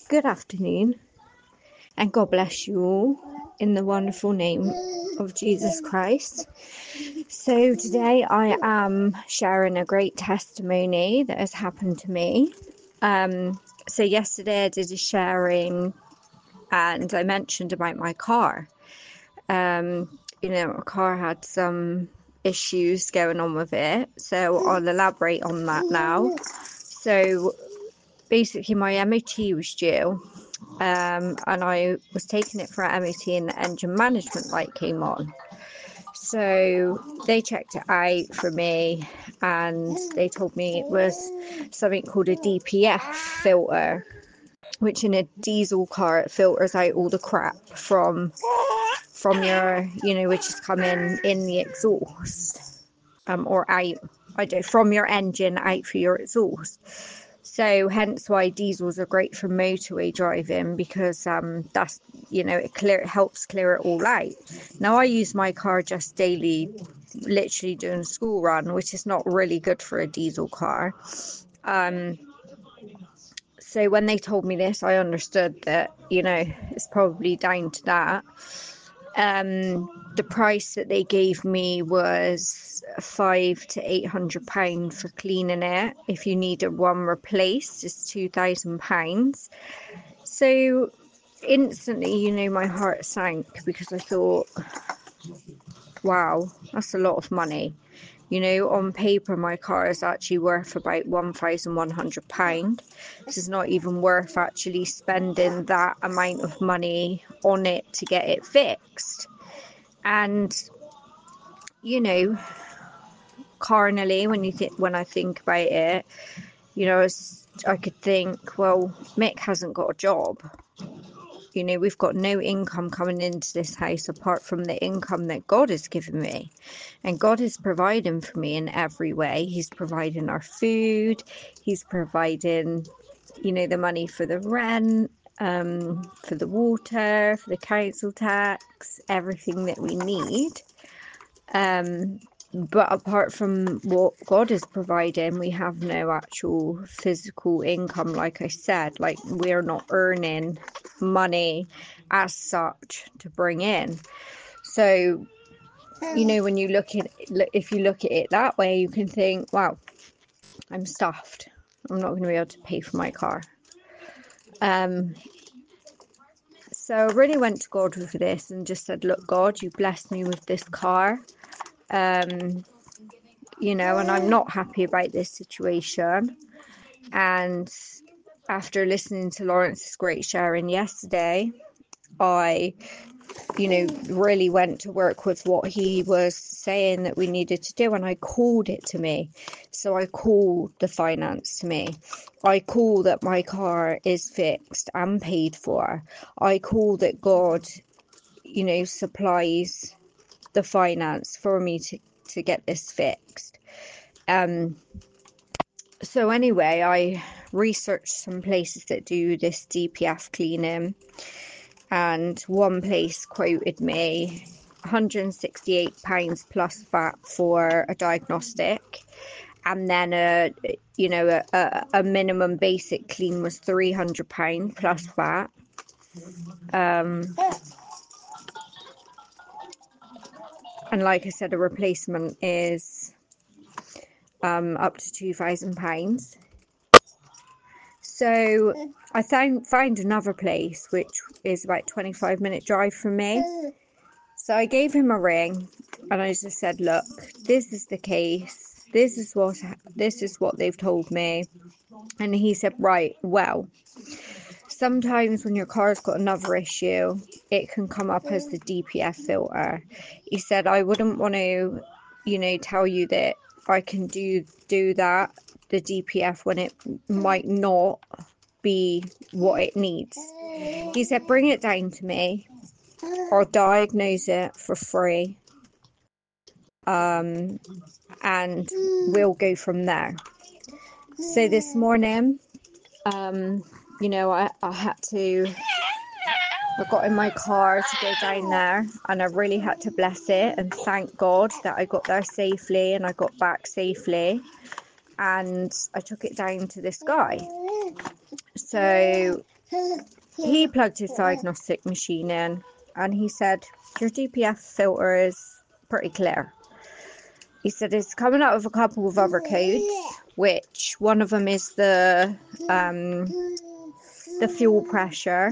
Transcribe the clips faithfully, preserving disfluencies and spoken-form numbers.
Good afternoon, and God bless you all in the wonderful name of Jesus Christ. So today I am sharing a great testimony that has happened to me. Um, so yesterday I did a sharing and I mentioned about my car. Um, you know, my car had some issues going on with it, so I'll elaborate on that now. So basically my M O T was due. Um, and I was taking it for an M O T and the engine management light came on. So they checked it out for me and they told me it was something called a D P F filter, which in a diesel car it filters out all the crap from from your, you know, which is coming in the exhaust, um, or out, I don't know, from your engine out for your exhaust. So hence why diesels are great for motorway driving, because um, that's, you know, it clear it helps clear it all out. Now I use my car just daily, literally doing a school run, which is not really good for a diesel car. Um, so when they told me this, I understood that, you know, it's probably down to that. Um, the price that they gave me was five to eight hundred pound for cleaning it. If you needed one replaced, it's two thousand pounds. So instantly, you know, my heart sank because I thought, wow, that's a lot of money. You know, on paper, my car is actually worth about one thousand one hundred pounds. This is not even worth actually spending that amount of money on it to get it fixed. And, you know, carnally, when you think, when I think about it, you know, I could think, well, Mick hasn't got a job. You know, we've got no income coming into this house apart from the income that God has given me. And God is providing for me in every way. He's providing our food. He's providing, you know, the money for the rent, um, for the water, for the council tax, everything that we need. Um, but apart from what God is providing, we have no actual physical income. Like I said, like we're not earning money as such to bring in. So, you know, when you look at if you look at it that way, you can think, wow, I'm stuffed. I'm not going to be able to pay for my car. Um, so I really went to God with this and just said, look, God, you blessed me with this car. Um, you know, and I'm not happy about this situation. And after listening to Lawrence's great sharing yesterday, I, you know, really went to work with what he was saying that we needed to do, and I called it to me. So I called the finance to me. I call that my car is fixed and paid for. I call that God, you know, supplies the finance for me to, to get this fixed. Um, so anyway, I researched some places that do this D P F cleaning, and one place quoted me one hundred sixty-eight pounds plus V A T for a diagnostic, and then a, you know, a, a, a minimum basic clean was three hundred pounds plus V A T. Um, and like I said, a replacement is um, up to two thousand pounds. So I found found another place which is about twenty-five minute drive from me. So I gave him a ring and I just said, look, this is the case. This is what this is what they've told me. And he said, right, well, sometimes when your car's got another issue, it can come up as the D P F filter. He said, I wouldn't want to, you know, tell you that I can do do that, the D P F, when it might not be what it needs. He said, bring it down to me. I'll diagnose it for free. Um, and we'll go from there. So this morning, um, you know, I, I had to, I got in my car to go down there, and I really had to bless it and thank God that I got there safely and I got back safely. And I took it down to this guy. So he plugged his diagnostic machine in and he said, your D P F filter is pretty clear. He said it's coming out of a couple of other codes, which one of them is the um, the fuel pressure.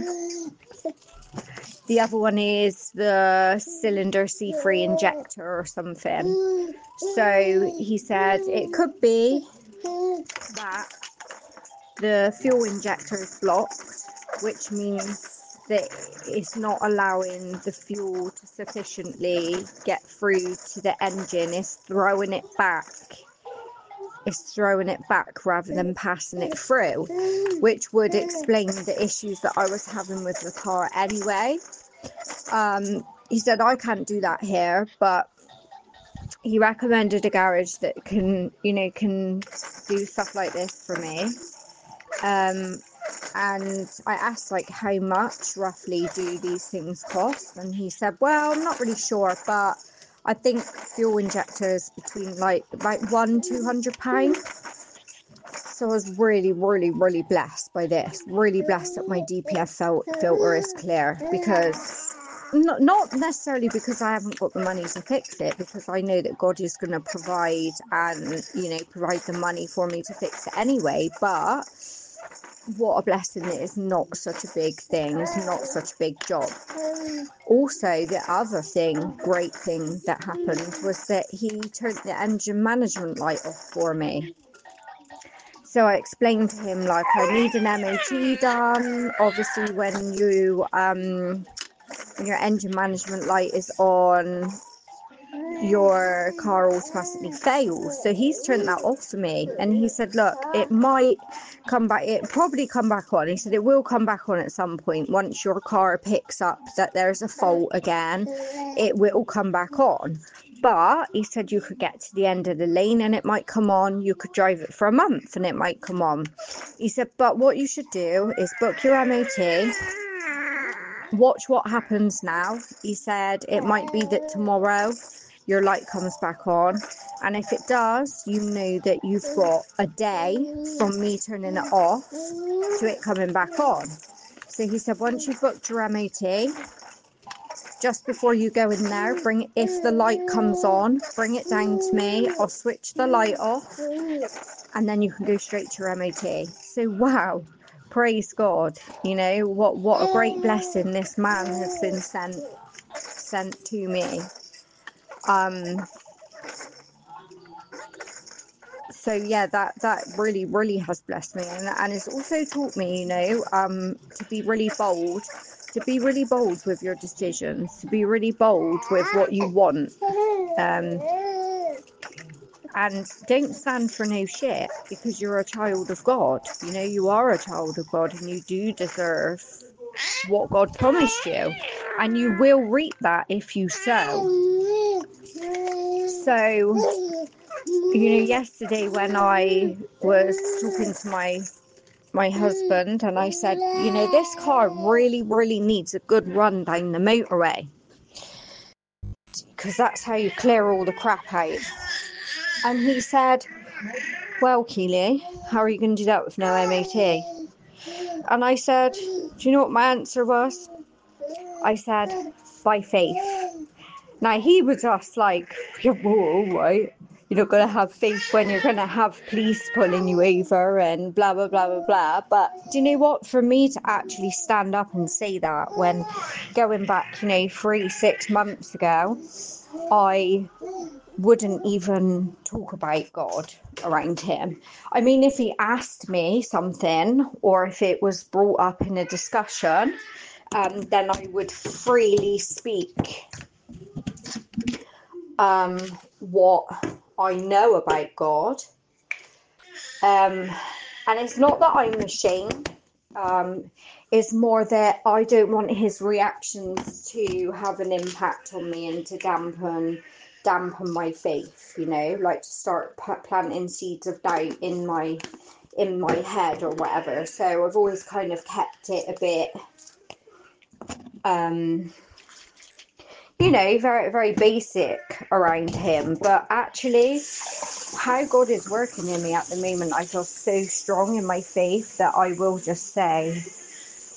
The other one is the cylinder C three injector or something. So he said it could be that the fuel injector is blocked, which means that it's not allowing the fuel to sufficiently get through to the engine. It's throwing it back. It's throwing it back rather than passing it through, which would explain the issues that I was having with the car anyway. Um, he said I can't do that here, but he recommended a garage that can, you know, can do stuff like this for me. Um, and I asked, like, how much roughly do these things cost? And he said, well, I'm not really sure, but I think fuel injectors between like about one, two hundred pounds. So I was really, really, really blessed by this. Really blessed that my D P F fil- filter is clear, because not, not necessarily because I haven't got the money to fix it, because I know that God is going to provide and, you know, provide the money for me to fix it anyway. But what a blessing that it's not such a big thing. It's not such a big job. Also, the other thing, great thing that happened was that he turned the engine management light off for me. So I explained to him, like, I need an M O T done. Obviously, when you um when your engine management light is on, your car automatically fails. So he's turned that off for me, and he said, look, it might come back, it probably come back on. He said it will come back on at some point. Once your car picks up that there's a fault again, it will come back on. But he said you could get to the end of the lane and it might come on. You could drive it for a month and it might come on. He said, but what you should do is book your M O T, watch what happens now. He said it might be that tomorrow your light comes back on, and if it does, you know that you've got a day from me turning it off to it coming back on. So he said, once you've booked your M O T, just before you go in there, bring if the light comes on, bring it down to me. I'll switch the light off, and then you can go straight to your M O T. So wow, praise God. You know, what what a great blessing this man has been sent sent to me. Um so yeah, that that really really has blessed me, and, and it's also taught me, you know, um to be really bold to be really bold with your decisions, to be really bold with what you want, um and don't stand for no shit, because you're a child of God. You know, you are a child of God, and you do deserve what God promised you, and you will reap that if you sow. So, you know, yesterday when I was talking to my my husband, and I said, you know, this car really, really needs a good run down the motorway, because that's how you clear all the crap out. And he said, well, Keely, how are you going to do that with no M O T? And I said, do you know what my answer was? I said, by faith. Now, he was just like, yeah, well, right. You're not going to have faith when you're going to have police pulling you over and blah, blah, blah, blah, blah. But do you know what? For me to actually stand up and say that, when going back, you know, three, six months ago, I wouldn't even talk about God around him. I mean, if he asked me something, or if it was brought up in a discussion, um, then I would freely speak um, what I know about God. Um, and it's not that I'm ashamed. Um, it's more that I don't want his reactions to have an impact on me and to dampen dampen my faith, you know, like to start p- planting seeds of doubt in my in my head or whatever. So I've always kind of kept it a bit um you know, very very basic around him. But actually, how God is working in me at the moment, I feel so strong in my faith that I will just say,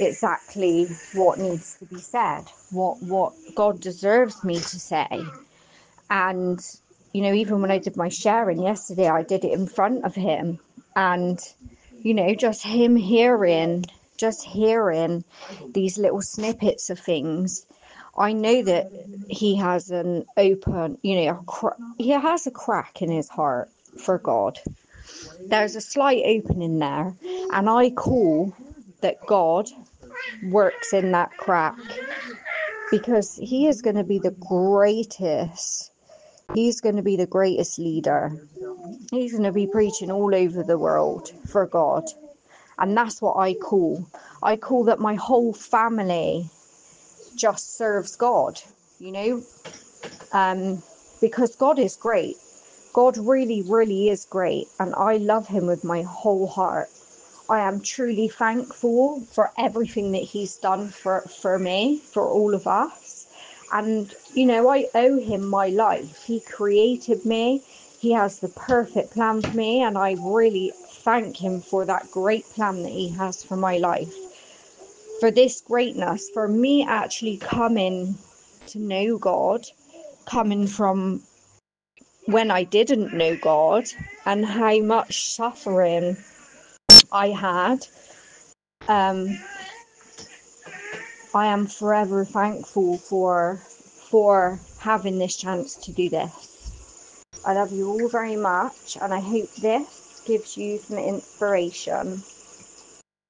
exactly what needs to be said, what what God deserves me to say. And you know, even when I did my sharing yesterday, I did it in front of him, and you know, just him hearing just hearing these little snippets of things, I know that he has an open, you know, a cra- he has a crack in his heart for God. There's a slight opening there, and I call that God works in that crack, because he is going to be the greatest. He's going to be the greatest leader. He's going to be preaching all over the world for God. And that's what I call. I call that my whole family just serves God, you know, um, because God is great. God really, really is great. And I love him with my whole heart. I am truly thankful for everything that he's done for, for me, for all of us. And, you know, I owe him my life. He created me. He has the perfect plan for me. And I really thank him for that great plan that he has for my life. For this greatness, for me actually coming to know God, coming from when I didn't know God, and how much suffering I had. Um, I am forever thankful for for having this chance to do this. I love you all very much, and I hope this gives you some inspiration.